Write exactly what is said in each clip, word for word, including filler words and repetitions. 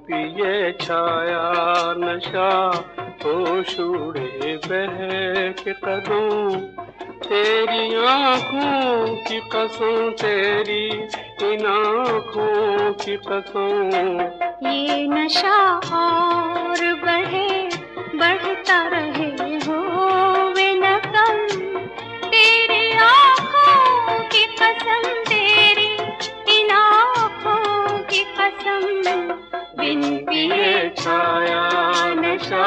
पिए छाया नशा, होश उड़े बहक कदम, तेरी आँखों की कसम, तेरी इन आँखों की कसम। ये नशा और बढ़े, बढ़ता रहे हो वे न कम, तेरी आँखों की कसम, तेरी इन आँखों की कसम। बिन पिए छाया नशा।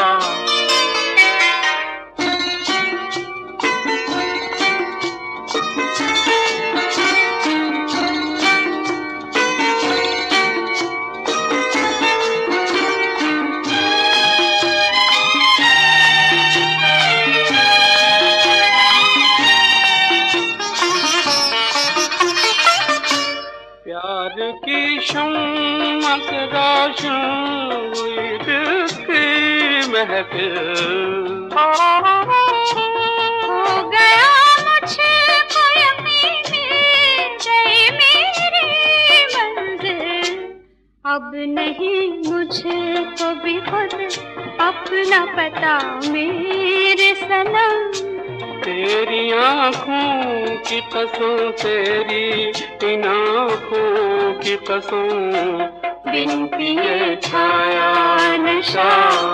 प्यार की शम्मा से रोशन हुई दिल की महफिल, हो गया मुझको यकीन, गई मेरी मंजिल। अब नहीं मुझे तो भी खुद अपना पता मेरे सनम, तेरी आँखों की कसम, तेरी इन आँखों की कसम। बिन पिए छाया नशा।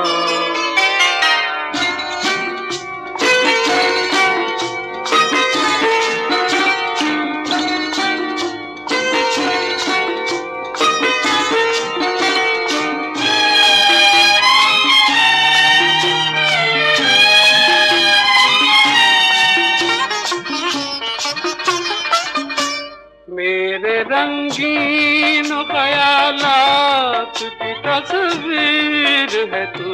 मेरे रंगीन ख्यालात की तस्वीर है तू,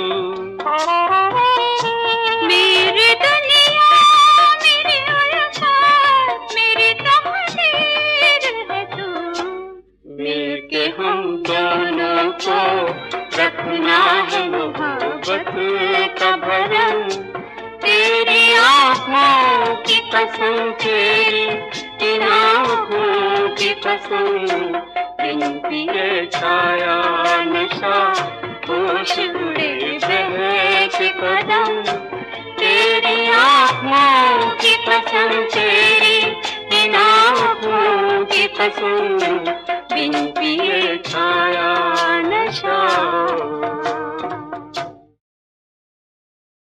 मेरी दुनिया, मेरी उल्फत, मेरी तकदीर है तू। मिलके हम दोनों को रखना है मोहब्बत का भरम, तेरी आँखों की कसम, तेरी इन आँखों की कसम। बिन पिए छाया नशा, होश उड़े बहक कदम, तेरी आँखों की कसम, तेरी इन आँखों की कसम।